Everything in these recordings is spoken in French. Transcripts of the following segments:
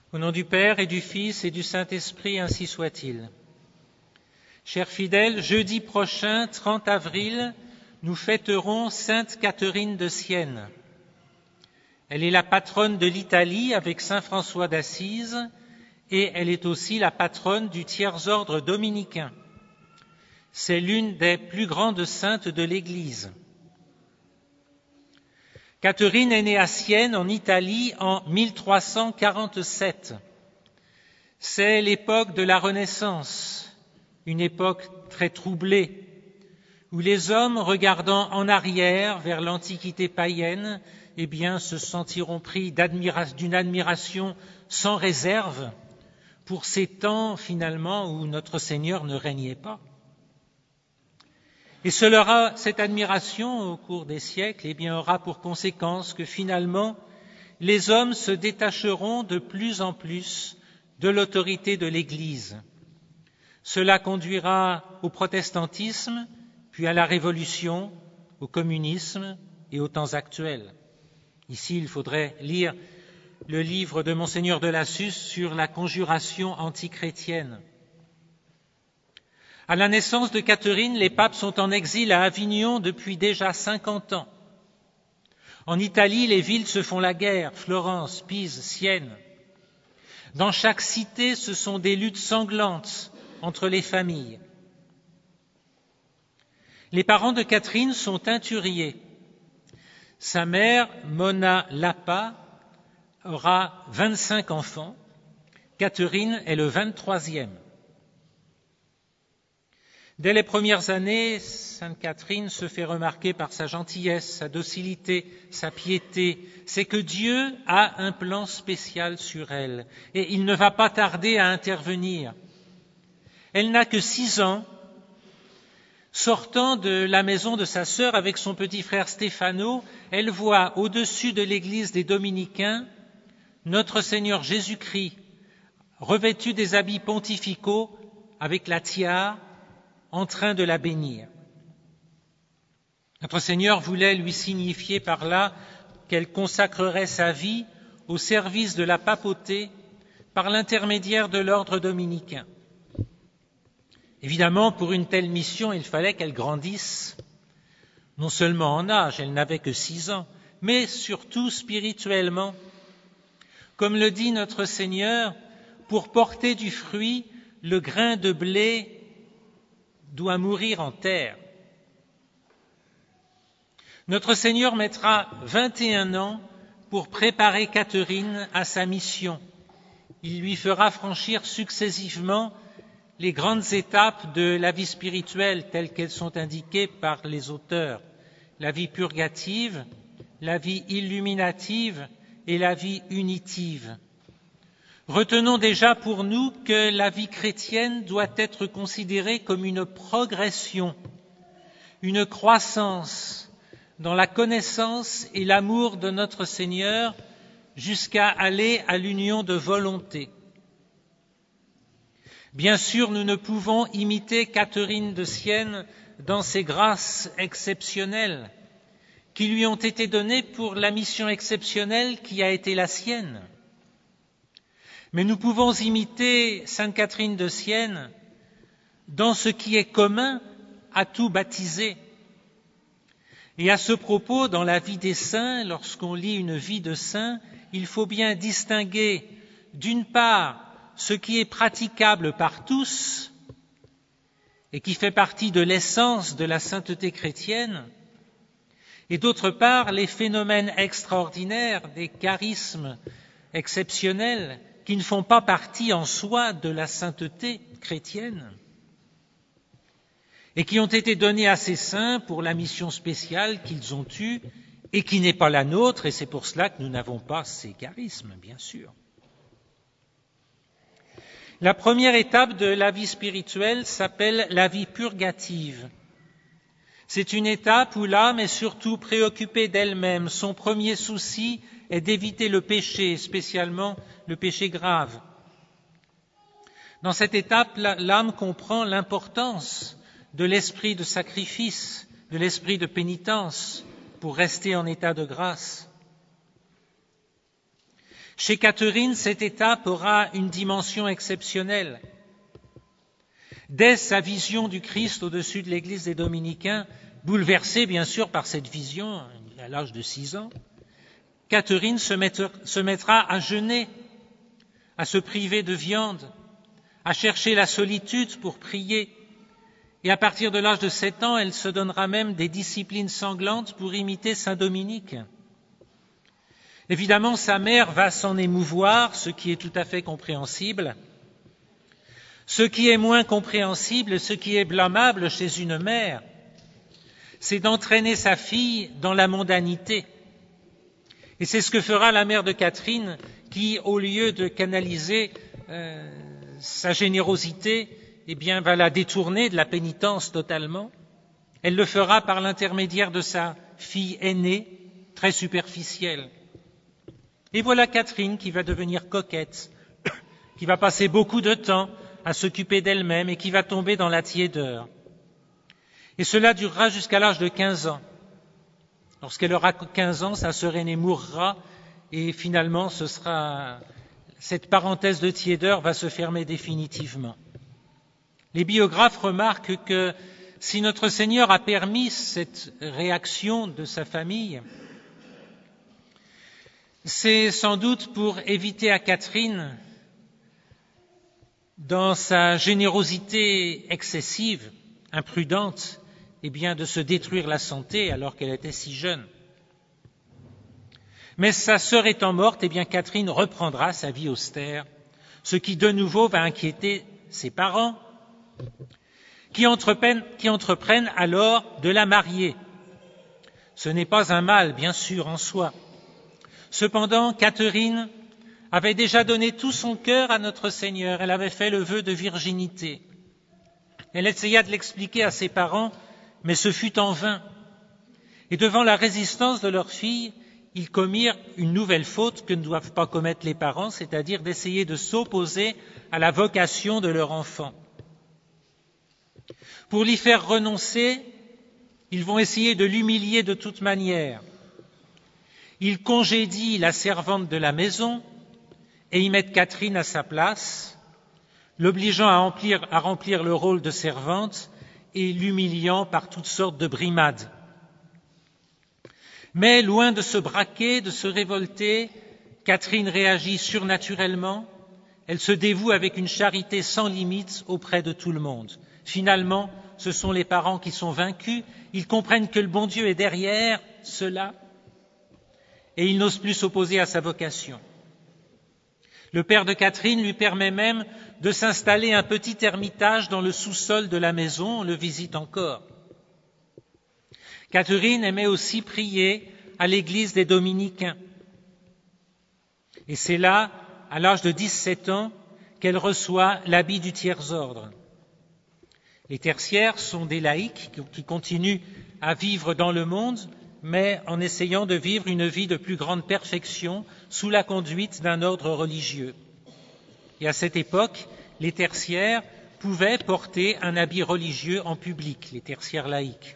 Au nom du Père et du Fils et du Saint-Esprit, ainsi soit-il. Chers fidèles, jeudi prochain, 30 avril, nous fêterons Sainte Catherine de Sienne. Elle est la patronne de l'Italie avec Saint François d'Assise et elle est aussi la patronne du tiers-ordre dominicain. C'est l'une des plus grandes saintes de l'Église. Catherine est née à Sienne, en Italie, en 1347. C'est l'époque de la Renaissance, une époque très troublée, où les hommes, regardant en arrière vers l'Antiquité païenne, se sentiront pris d'une admiration sans réserve pour ces temps, finalement, où notre Seigneur ne régnait pas. Et cette admiration au cours des siècles aura pour conséquence que finalement les hommes se détacheront de plus en plus de l'autorité de l'Église. Cela conduira au protestantisme, puis à la Révolution, au communisme et aux temps actuels. Ici, il faudrait lire le livre de Monseigneur de Lassus sur la conjuration antichrétienne. À la naissance de Catherine, les papes sont en exil à Avignon depuis déjà 50 ans. En Italie, les villes se font la guerre, Florence, Pise, Sienne. Dans chaque cité, ce sont des luttes sanglantes entre les familles. Les parents de Catherine sont teinturiers. Sa mère, Monna Lapa, aura 25 enfants. Catherine est le 23e. Dès les premières années, Sainte Catherine se fait remarquer par sa gentillesse, sa docilité, sa piété. C'est que Dieu a un plan spécial sur elle et il ne va pas tarder à intervenir. Elle n'a que 6 ans. Sortant de la maison de sa sœur avec son petit frère Stefano, elle voit au-dessus de l'église des Dominicains notre Seigneur Jésus-Christ, revêtu des habits pontificaux avec la tiare, en train de la bénir. Notre Seigneur voulait lui signifier par là qu'elle consacrerait sa vie au service de la papauté par l'intermédiaire de l'ordre dominicain. Évidemment, pour une telle mission, il fallait qu'elle grandisse, non seulement en âge, elle n'avait que 6 ans, mais surtout spirituellement. Comme le dit notre Seigneur, pour porter du fruit, le grain de blé doit mourir en terre. Notre Seigneur mettra 21 ans pour préparer Catherine à sa mission. Il lui fera franchir successivement les grandes étapes de la vie spirituelle telles qu'elles sont indiquées par les auteurs, la vie purgative, la vie illuminative et la vie unitive. Retenons déjà pour nous que la vie chrétienne doit être considérée comme une progression, une croissance dans la connaissance et l'amour de notre Seigneur jusqu'à aller à l'union de volonté. Bien sûr, nous ne pouvons imiter Catherine de Sienne dans ses grâces exceptionnelles qui lui ont été données pour la mission exceptionnelle qui a été la sienne. Mais nous pouvons imiter Sainte Catherine de Sienne dans ce qui est commun à tout baptisé. Et à ce propos, dans la vie des saints, lorsqu'on lit une vie de saint, il faut bien distinguer, d'une part, ce qui est praticable par tous et qui fait partie de l'essence de la sainteté chrétienne, et d'autre part, les phénomènes extraordinaires, des charismes exceptionnels qui ne font pas partie en soi de la sainteté chrétienne et qui ont été donnés à ces saints pour la mission spéciale qu'ils ont eue et qui n'est pas la nôtre, et c'est pour cela que nous n'avons pas ces charismes, bien sûr. La première étape de la vie spirituelle s'appelle la vie purgative. C'est une étape où l'âme est surtout préoccupée d'elle-même. Son premier souci est d'éviter le péché, spécialement le péché grave. Dans cette étape, l'âme comprend l'importance de l'esprit de sacrifice, de l'esprit de pénitence, pour rester en état de grâce. Chez Catherine, cette étape aura une dimension exceptionnelle. Dès sa vision du Christ au-dessus de l'église des Dominicains, bouleversée bien sûr par cette vision, à l'âge de 6 ans, Catherine se mettra à jeûner, à se priver de viande, à chercher la solitude pour prier. Et à partir de l'âge de 7 ans, elle se donnera même des disciplines sanglantes pour imiter Saint Dominique. Évidemment, sa mère va s'en émouvoir, ce qui est tout à fait compréhensible. Ce qui est moins compréhensible, ce qui est blâmable chez une mère, c'est d'entraîner sa fille dans la mondanité. Et c'est ce que fera la mère de Catherine qui, au lieu de canaliser sa générosité, eh bien, va la détourner de la pénitence totalement. Elle le fera par l'intermédiaire de sa fille aînée, très superficielle. Et voilà Catherine qui va devenir coquette, qui va passer beaucoup de temps à s'occuper d'elle-même et qui va tomber dans la tiédeur. Et cela durera jusqu'à l'âge de 15 ans. Lorsqu'elle aura 15 ans, sa sœur aînée mourra et finalement cette parenthèse de tiédeur va se fermer définitivement. Les biographes remarquent que si notre Seigneur a permis cette réaction de sa famille, c'est sans doute pour éviter à Catherine, dans sa générosité excessive, imprudente, eh bien, de se détruire la santé alors qu'elle était si jeune. Mais sa sœur étant morte, eh bien, Catherine reprendra sa vie austère, ce qui de nouveau va inquiéter ses parents, qui entreprennent alors de la marier. Ce n'est pas un mal, bien sûr, en soi. Cependant, Catherine avait déjà donné tout son cœur à notre Seigneur. Elle avait fait le vœu de virginité. Elle essaya de l'expliquer à ses parents, mais ce fut en vain. Et devant la résistance de leur fille, ils commirent une nouvelle faute que ne doivent pas commettre les parents, c'est-à-dire d'essayer de s'opposer à la vocation de leur enfant. Pour l'y faire renoncer, ils vont essayer de l'humilier de toute manière. Ils congédient la servante de la maison et y mettent Catherine à sa place, l'obligeant à remplir le rôle de servante et l'humiliant par toutes sortes de brimades. Mais loin de se braquer, de se révolter, Catherine réagit surnaturellement, elle se dévoue avec une charité sans limite auprès de tout le monde. Finalement, ce sont les parents qui sont vaincus, ils comprennent que le bon Dieu est derrière cela et ils n'osent plus s'opposer à sa vocation. Le père de Catherine lui permet même de s'installer un petit ermitage dans le sous-sol de la maison, on le visite encore. Catherine aimait aussi prier à l'église des Dominicains. Et c'est là, à l'âge de 17 ans, qu'elle reçoit l'habit du tiers-ordre. Les tertiaires sont des laïcs qui continuent à vivre dans le monde, mais en essayant de vivre une vie de plus grande perfection sous la conduite d'un ordre religieux. Et à cette époque, les tertiaires pouvaient porter un habit religieux en public, les tertiaires laïcs.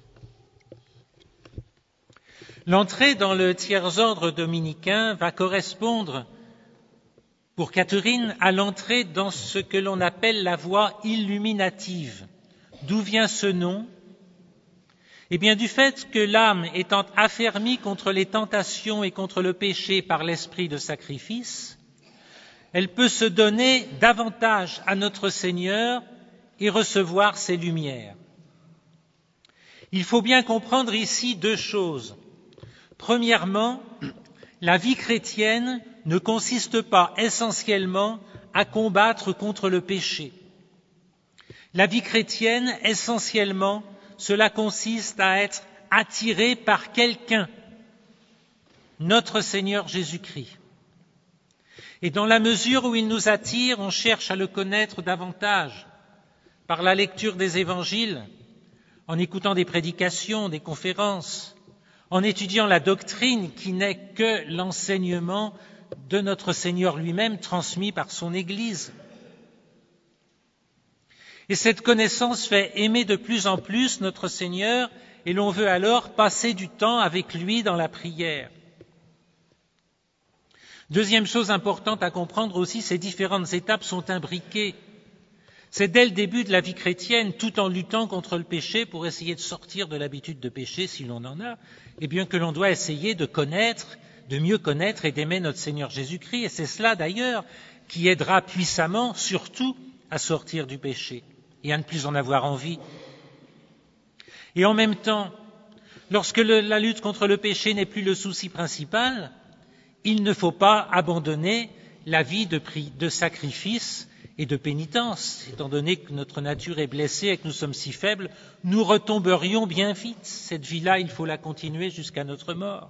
L'entrée dans le tiers-ordre dominicain va correspondre, pour Catherine, à l'entrée dans ce que l'on appelle la voie illuminative. D'où vient ce nom ? Eh bien, du fait que l'âme étant affermie contre les tentations et contre le péché par l'esprit de sacrifice, elle peut se donner davantage à notre Seigneur et recevoir ses lumières. Il faut bien comprendre ici deux choses. Premièrement, la vie chrétienne ne consiste pas essentiellement à combattre contre le péché. La vie chrétienne, essentiellement, cela consiste à être attiré par quelqu'un, notre Seigneur Jésus-Christ. Et dans la mesure où il nous attire, on cherche à le connaître davantage par la lecture des évangiles, en écoutant des prédications, des conférences, en étudiant la doctrine qui n'est que l'enseignement de notre Seigneur lui-même transmis par son Église. Et cette connaissance fait aimer de plus en plus notre Seigneur et l'on veut alors passer du temps avec lui dans la prière. Deuxième chose importante à comprendre aussi, ces différentes étapes sont imbriquées. C'est dès le début de la vie chrétienne, tout en luttant contre le péché pour essayer de sortir de l'habitude de pécher si l'on en a, eh bien que l'on doit essayer de connaître, de mieux connaître et d'aimer notre Seigneur Jésus-Christ. Et c'est cela d'ailleurs qui aidera puissamment, surtout, à sortir du péché et à ne plus en avoir envie. Et en même temps, lorsque la lutte contre le péché n'est plus le souci principal, il ne faut pas abandonner la vie de sacrifice et de pénitence. Étant donné que notre nature est blessée et que nous sommes si faibles, nous retomberions bien vite. Cette vie-là, il faut la continuer jusqu'à notre mort.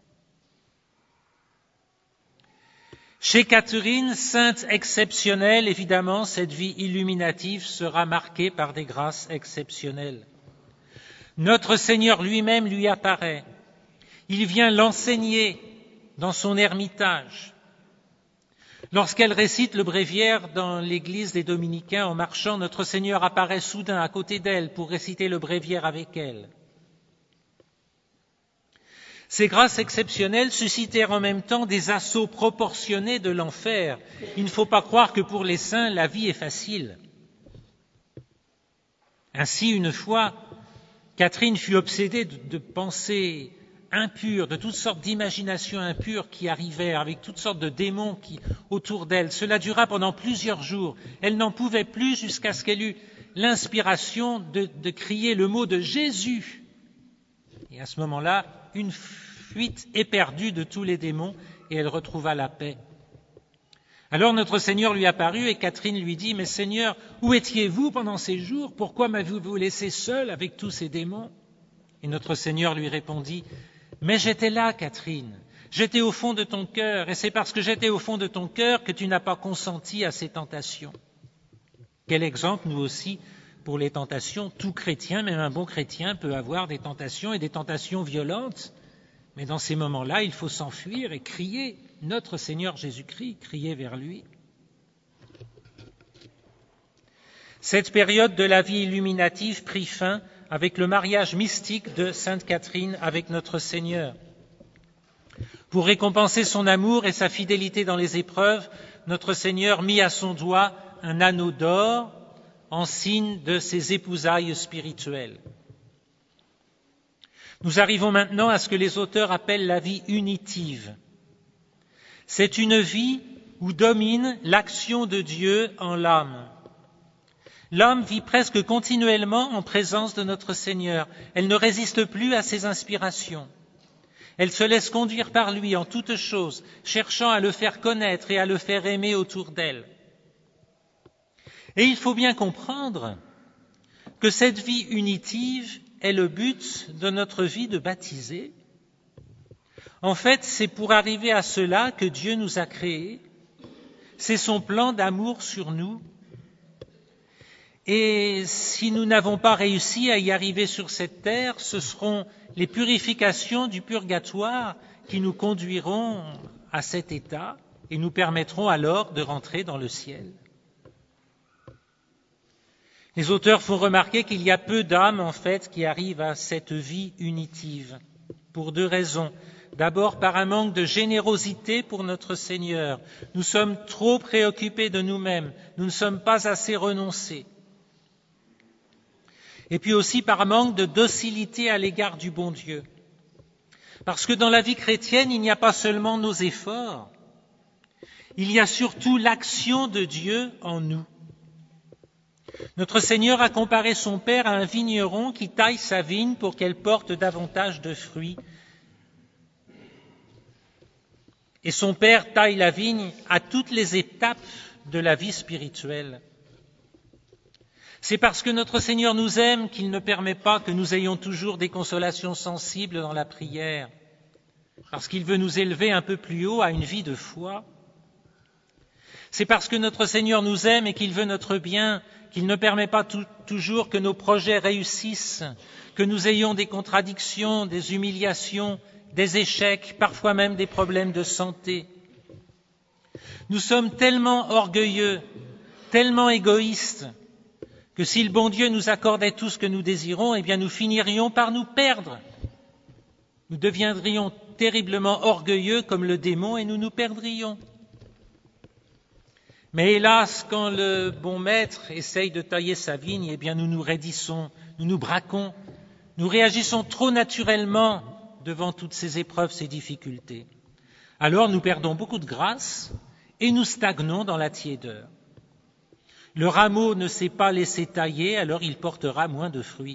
Chez Catherine, sainte exceptionnelle, évidemment, cette vie illuminative sera marquée par des grâces exceptionnelles. Notre Seigneur lui-même lui apparaît. Il vient l'enseigner dans son ermitage. Lorsqu'elle récite le bréviaire dans l'église des Dominicains en marchant, notre Seigneur apparaît soudain à côté d'elle pour réciter le bréviaire avec elle. Ces grâces exceptionnelles suscitèrent en même temps des assauts proportionnés de l'enfer. Il ne faut pas croire que pour les saints, la vie est facile. Ainsi, une fois, Catherine fut obsédée de pensées impures, de toutes sortes d'imaginations impures qui arrivèrent avec toutes sortes de démons autour d'elle. Cela dura pendant plusieurs jours. Elle n'en pouvait plus jusqu'à ce qu'elle eût l'inspiration de crier le mot de Jésus. Et à ce moment-là, une fuite éperdue de tous les démons et elle retrouva la paix. Alors notre Seigneur lui apparut et Catherine lui dit « Mais Seigneur, où étiez-vous pendant ces jours? Pourquoi m'avez-vous laissé seule avec tous ces démons ?» Et notre Seigneur lui répondit « Mais j'étais là, Catherine, j'étais au fond de ton cœur et c'est parce que j'étais au fond de ton cœur que tu n'as pas consenti à ces tentations. » Quel exemple, nous aussi, pour les tentations. Tout chrétien, même un bon chrétien, peut avoir des tentations et des tentations violentes. Mais dans ces moments-là, il faut s'enfuir et crier notre Seigneur Jésus-Christ, crier vers lui. Cette période de la vie illuminative prit fin avec le mariage mystique de Sainte Catherine avec notre Seigneur. Pour récompenser son amour et sa fidélité dans les épreuves, notre Seigneur mit à son doigt un anneau d'or en signe de ses épousailles spirituelles. Nous arrivons maintenant à ce que les auteurs appellent la vie unitive. C'est une vie où domine l'action de Dieu en l'âme. L'âme vit presque continuellement en présence de notre Seigneur. Elle ne résiste plus à ses inspirations. Elle se laisse conduire par lui en toutes choses, cherchant à le faire connaître et à le faire aimer autour d'elle. Et il faut bien comprendre que cette vie unitive est le but de notre vie de baptisé. En fait, c'est pour arriver à cela que Dieu nous a créés. C'est son plan d'amour sur nous. Et si nous n'avons pas réussi à y arriver sur cette terre, ce seront les purifications du purgatoire qui nous conduiront à cet état et nous permettront alors de rentrer dans le ciel. Les auteurs font remarquer qu'il y a peu d'âmes, en fait, qui arrivent à cette vie unitive, pour deux raisons. D'abord, par un manque de générosité pour notre Seigneur. Nous sommes trop préoccupés de nous-mêmes, nous ne sommes pas assez renoncés. Et puis aussi par manque de docilité à l'égard du bon Dieu. Parce que dans la vie chrétienne, il n'y a pas seulement nos efforts, il y a surtout l'action de Dieu en nous. Notre Seigneur a comparé son Père à un vigneron qui taille sa vigne pour qu'elle porte davantage de fruits. Et son Père taille la vigne à toutes les étapes de la vie spirituelle. C'est parce que notre Seigneur nous aime qu'il ne permet pas que nous ayons toujours des consolations sensibles dans la prière, parce qu'il veut nous élever un peu plus haut à une vie de foi. C'est parce que notre Seigneur nous aime et qu'il veut notre bien, qu'il ne permet pas toujours que nos projets réussissent, que nous ayons des contradictions, des humiliations, des échecs, parfois même des problèmes de santé. Nous sommes tellement orgueilleux, tellement égoïstes, que si le bon Dieu nous accordait tout ce que nous désirons, eh bien nous finirions par nous perdre. Nous deviendrions terriblement orgueilleux comme le démon et nous nous perdrions. Mais hélas, quand le bon maître essaye de tailler sa vigne, eh bien nous nous raidissons, nous nous braquons, nous réagissons trop naturellement devant toutes ces épreuves, ces difficultés. Alors nous perdons beaucoup de grâce et nous stagnons dans la tiédeur. Le rameau ne s'est pas laissé tailler, alors il portera moins de fruits.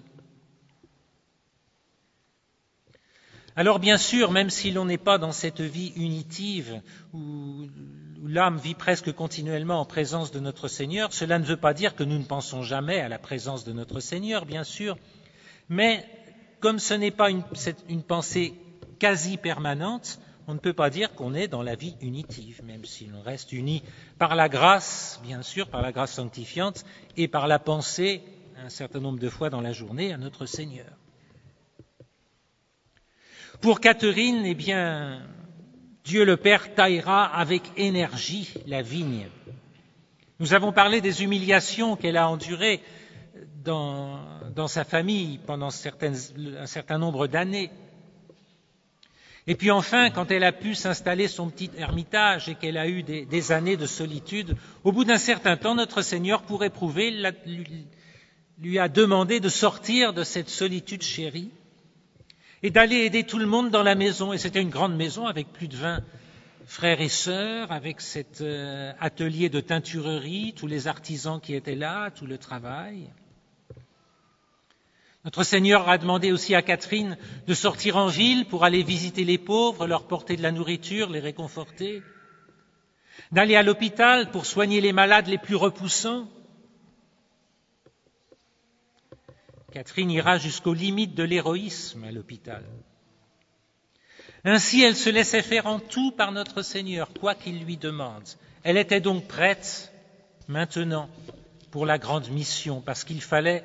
Alors bien sûr, même si l'on n'est pas dans cette vie unitive où l'âme vit presque continuellement en présence de notre Seigneur, cela ne veut pas dire que nous ne pensons jamais à la présence de notre Seigneur, bien sûr, mais comme ce n'est pas une pensée quasi permanente, on ne peut pas dire qu'on est dans la vie unitive, même si l'on reste uni par la grâce, bien sûr, par la grâce sanctifiante et par la pensée un certain nombre de fois dans la journée à notre Seigneur. Pour Catherine, eh bien, Dieu le Père taillera avec énergie la vigne. Nous avons parlé des humiliations qu'elle a endurées dans sa famille pendant un certain nombre d'années. Et puis enfin, quand elle a pu s'installer son petit ermitage et qu'elle a eu des années de solitude, au bout d'un certain temps, notre Seigneur, pour éprouver, lui a demandé de sortir de cette solitude chérie et d'aller aider tout le monde dans la maison. Et c'était une grande maison avec plus de 20 frères et sœurs, avec cet atelier de teinturerie, tous les artisans qui étaient là, tout le travail. Notre Seigneur a demandé aussi à Catherine de sortir en ville pour aller visiter les pauvres, leur porter de la nourriture, les réconforter, d'aller à l'hôpital pour soigner les malades les plus repoussants. Catherine ira jusqu'aux limites de l'héroïsme à l'hôpital. Ainsi, elle se laissait faire en tout par notre Seigneur, quoi qu'il lui demande. Elle était donc prête, maintenant, pour la grande mission, parce qu'il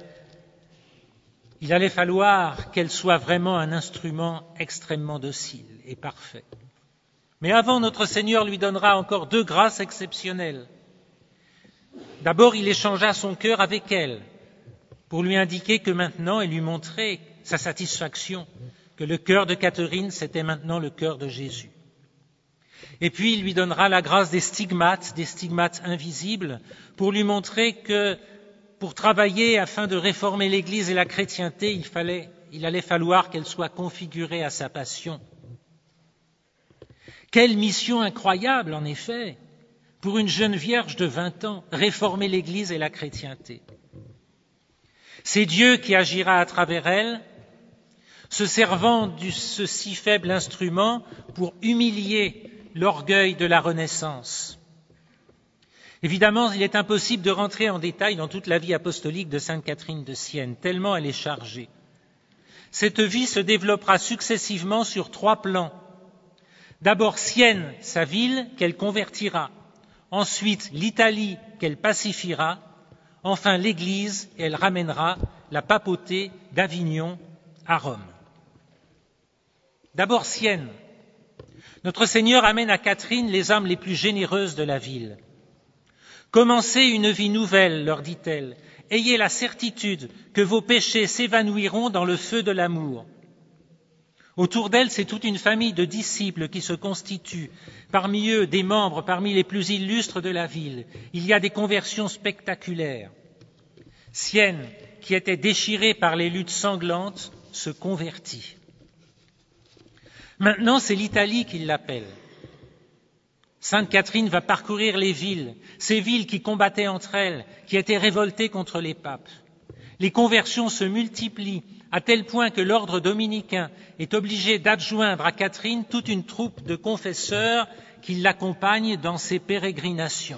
allait falloir qu'elle soit vraiment un instrument extrêmement docile et parfait. Mais avant, notre Seigneur lui donnera encore 2 grâces exceptionnelles. D'abord, il échangea son cœur avec elle, pour lui indiquer que maintenant, et lui montrer sa satisfaction, que le cœur de Catherine, c'était maintenant le cœur de Jésus. Et puis, il lui donnera la grâce des stigmates invisibles, pour lui montrer que pour travailler afin de réformer l'Église et la chrétienté, il allait falloir qu'elle soit configurée à sa passion. Quelle mission incroyable, en effet, pour une jeune vierge de 20 ans, réformer l'Église et la chrétienté. C'est Dieu qui agira à travers elle, se servant de ce si faible instrument pour humilier l'orgueil de la Renaissance. Évidemment, il est impossible de rentrer en détail dans toute la vie apostolique de Sainte Catherine de Sienne, tellement elle est chargée. Cette vie se développera successivement sur 3 plans. D'abord Sienne, sa ville, qu'elle convertira. Ensuite l'Italie, qu'elle pacifiera. Enfin l'Église, et elle ramènera la papauté d'Avignon à Rome. D'abord Sienne. Notre Seigneur amène à Catherine les âmes les plus généreuses de la ville. Commencez une vie nouvelle, leur dit-elle. Ayez la certitude que vos péchés s'évanouiront dans le feu de l'amour. Autour d'elle, c'est toute une famille de disciples qui se constitue. Parmi eux, des membres parmi les plus illustres de la ville. Il y a des conversions spectaculaires. Sienne, qui était déchirée par les luttes sanglantes, se convertit. Maintenant, c'est l'Italie qui l'appelle. Sainte Catherine va parcourir les villes, ces villes qui combattaient entre elles, qui étaient révoltées contre les papes. Les conversions se multiplient à tel point que l'ordre dominicain est obligé d'adjoindre à Catherine toute une troupe de confesseurs qui l'accompagnent dans ses pérégrinations.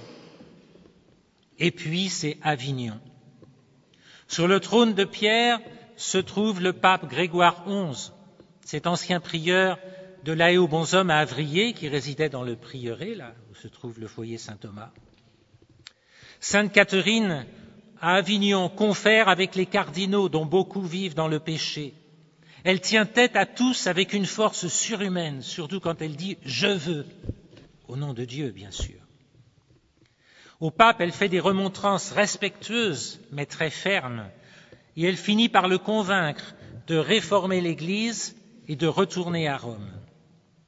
Et puis c'est Avignon. Sur le trône de Pierre se trouve le pape Grégoire XI, cet ancien prieur de l'Aé aux Bonshommes à Avrier, qui résidait dans le prieuré, là où se trouve le foyer Saint-Thomas. Sainte Catherine, à Avignon, confère avec les cardinaux dont beaucoup vivent dans le péché. Elle tient tête à tous avec une force surhumaine, surtout quand elle dit « je veux », au nom de Dieu, bien sûr. Au pape, elle fait des remontrances respectueuses, mais très fermes, et elle finit par le convaincre de réformer l'Église et de retourner à Rome.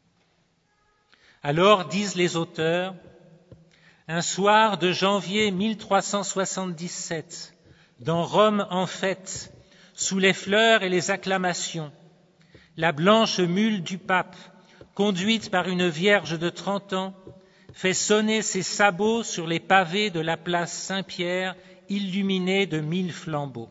Alors, disent les auteurs, un soir de janvier 1377, dans Rome en fête, sous les fleurs et les acclamations, la blanche mule du pape, conduite par une vierge de 30 ans, fait sonner ses sabots sur les pavés de la place Saint-Pierre, illuminée de 1000 flambeaux.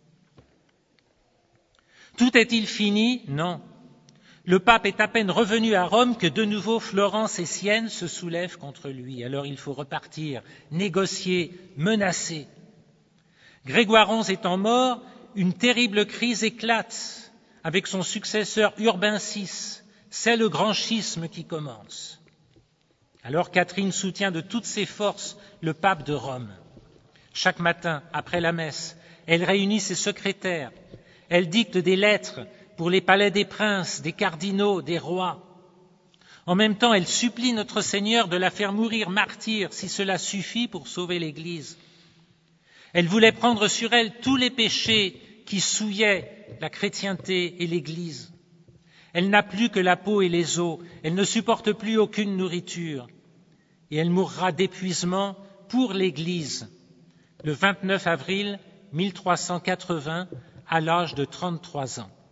Tout est-il fini? Non. Le pape est à peine revenu à Rome que de nouveau Florence et Sienne se soulèvent contre lui. Alors il faut repartir, négocier, menacer. Grégoire XI étant mort, une terrible crise éclate avec son successeur Urbain VI. C'est le grand schisme qui commence. Alors Catherine soutient de toutes ses forces le pape de Rome. Chaque matin, après la messe, elle réunit ses secrétaires. Elle dicte des lettres pour les palais des princes, des cardinaux, des rois. En même temps, elle supplie notre Seigneur de la faire mourir martyre si cela suffit pour sauver l'Église. Elle voulait prendre sur elle tous les péchés qui souillaient la chrétienté et l'Église. Elle n'a plus que la peau et les os, elle ne supporte plus aucune nourriture. Et elle mourra d'épuisement pour l'Église le 29 avril 1380 à l'âge de 33 ans.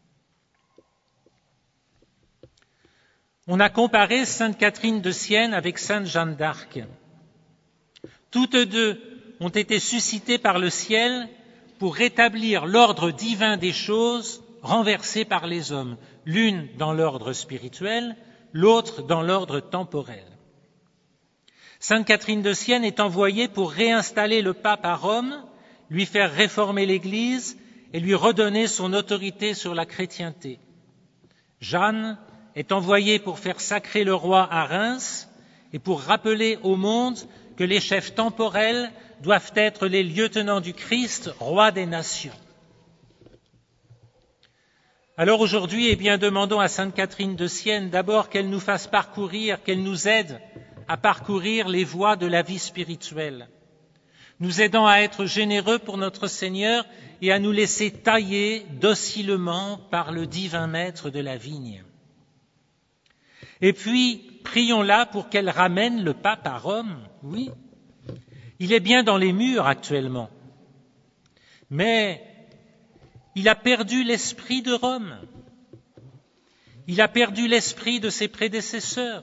On a comparé Sainte Catherine de Sienne avec Sainte Jeanne d'Arc. Toutes deux ont été suscitées par le ciel pour rétablir l'ordre divin des choses renversé par les hommes, l'une dans l'ordre spirituel, l'autre dans l'ordre temporel. Sainte Catherine de Sienne est envoyée pour réinstaller le pape à Rome, lui faire réformer l'Église et lui redonner son autorité sur la chrétienté. Jeanne est envoyée pour faire sacrer le roi à Reims et pour rappeler au monde que les chefs temporels doivent être les lieutenants du Christ, roi des nations. Alors aujourd'hui, demandons à Sainte Catherine de Sienne d'abord qu'elle nous fasse parcourir, qu'elle nous aide à parcourir les voies de la vie spirituelle, nous aidant à être généreux pour notre Seigneur et à nous laisser tailler docilement par le divin maître de la vigne. Et puis, prions-la pour qu'elle ramène le pape à Rome. Oui, il est bien dans les murs actuellement, mais il a perdu l'esprit de Rome. Il a perdu l'esprit de ses prédécesseurs.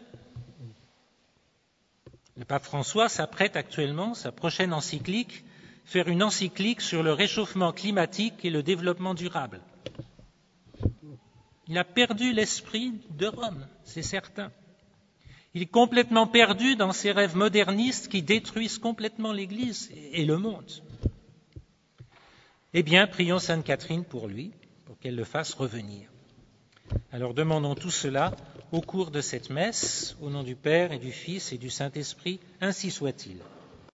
Le pape François s'apprête actuellement, sa prochaine encyclique, faire une encyclique sur le réchauffement climatique et le développement durable. Il a perdu l'esprit de Rome, c'est certain. Il est complètement perdu dans ses rêves modernistes qui détruisent complètement l'Église et le monde. Eh bien, prions Sainte Catherine pour lui, pour qu'elle le fasse revenir. Alors demandons tout cela au cours de cette messe, au nom du Père et du Fils et du Saint-Esprit, ainsi soit-il.